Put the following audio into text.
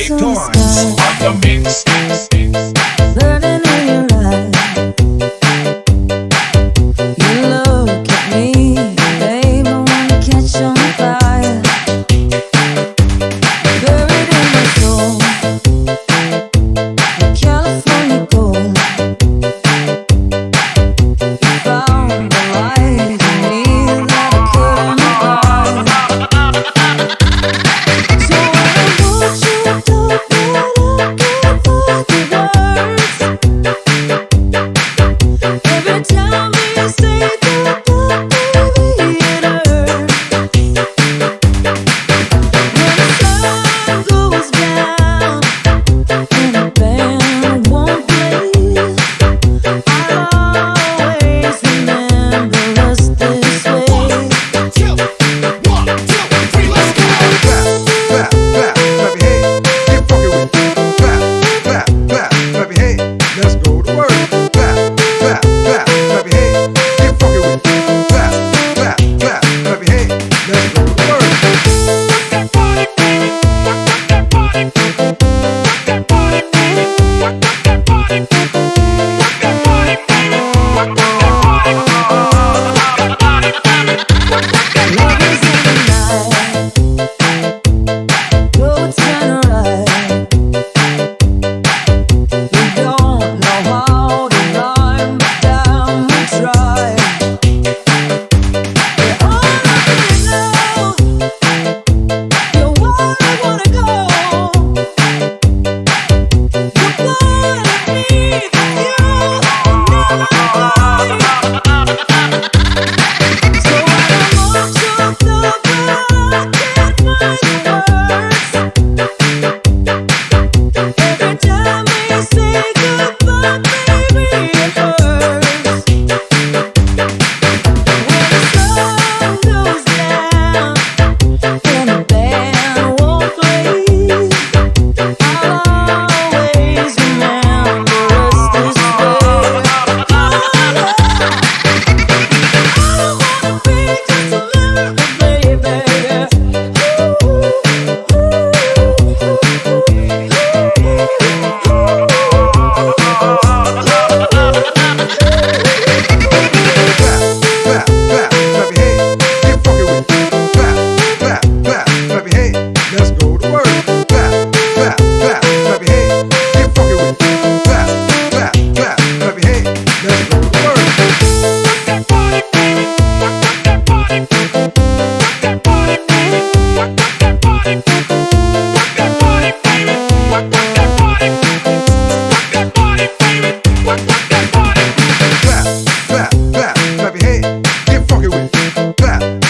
DJ Torrance on the mix. Burning in your eyes, you look at me, babe, I wanna catch on fire. Buried in my soul, the California gold. You found the light in me that I couldn't hide. So when I want you to every time we say goodbye, baby, it hurts. When the sun goes down and the band won't play, I'll always remember us this way. 1, 2, 3, let's go. Clap, clap, clap your hands. Get funky with it. Clap, clap, clap, clap your hands. Let's go to work. Clap, clap, clap, clap your hands. Get funky with it. Clap, clap, clap, clap your hands. Let's go to work. Rock that body, baby. Rock that body. Rock that body, baby. Rock that body. Rock that body, baby. Rock that body. Rock that body, baby. Rock that Love is in the night, though it's kinda right. We don't know how to rhyme, but damn we try. We're all loving now. You're where I wanna go. You're part of me that you will never find. So I want your love, but I can't find the words. Every time we say goodbye, baby, it hurts. When the sun goes down and the band won't play, I'll always remember us this way. I don't wanna be just a little Clap, clap, clap your hands. Get funky with it. Clap, clap, clap, clap your hands. Let's go to work. Clap, clap, clap, clap your hands. Get funky with it. Clap, clap, clap, clap your hands. Let's go to work. that body, baby. Rock that body. Rock that body, baby. Rock that body. Rock that body, baby. Rock that body. Rock that body, baby. Rock that body. Clap, clap, clap, clap your hands. Get funky with it. Clap,